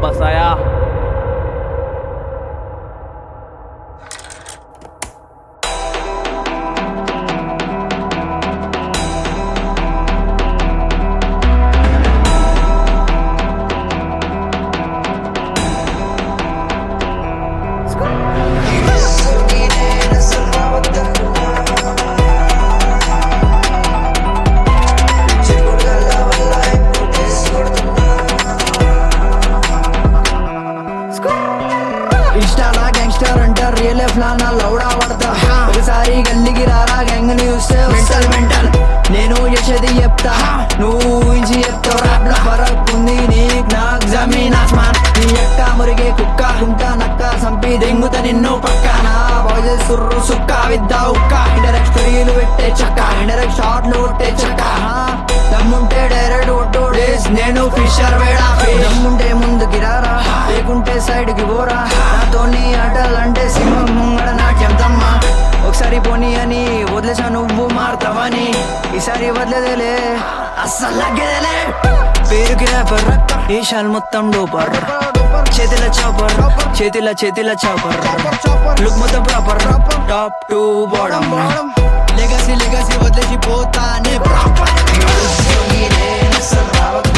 वापस आया। ఇన్స్టాలా గ్యాంగ్స్టర్ అంటారు రియల్ లైఫ్ లా నా లౌడా పడతా ఒకసారి గల్లీకి రారా గ్యాంగ్ ని చూస్తే మెంటల్ మెంటల్ నేను చేసేది చెప్తా నువ్వు ఊహించి చెప్తావు ర్యాప్ లో ఫరక్ ఉంది నీకు నాకు జమీన్ ఆస్మాన్ నీ ఎక్క మురిగే కుక్క గుంట నక్క సంపి దెంగుత నిన్ను పక్కన బాయ్స్ సుర్రు సుక్క విద్దా ఉక్క ఇండైరెక్ట్ స్టోరీలు పెట్టే చక్క ఇండైరెక్ట్ షార్ట్లు కొట్టే చక్క దమ్ముంటే డైరెక్ట్ ఒట్టు డేస్ నేను ఫిషర్ వేడా దమ్ముంటే ముందుకి రారా లేకుంటే సైడ్ కి పోరా నాతోని ఆటలంటే సింహం ముంగడ నాట్యం తమ్మ ఒకసారి పోనీ అని వదిలేసా నువ్వు మారుతావని ఈసారి వదిలేదేలే అస్సలు లగ్గేదేలే పేరుకి ర్యాపర్ ఏషాల్ మొత్తం డోపర్ చేతిల చాపర్ చేతిల చాపర్ లుక్ మొత్తం proper top to bottom legacy వదిలేసి పోతానే ప్రాపర్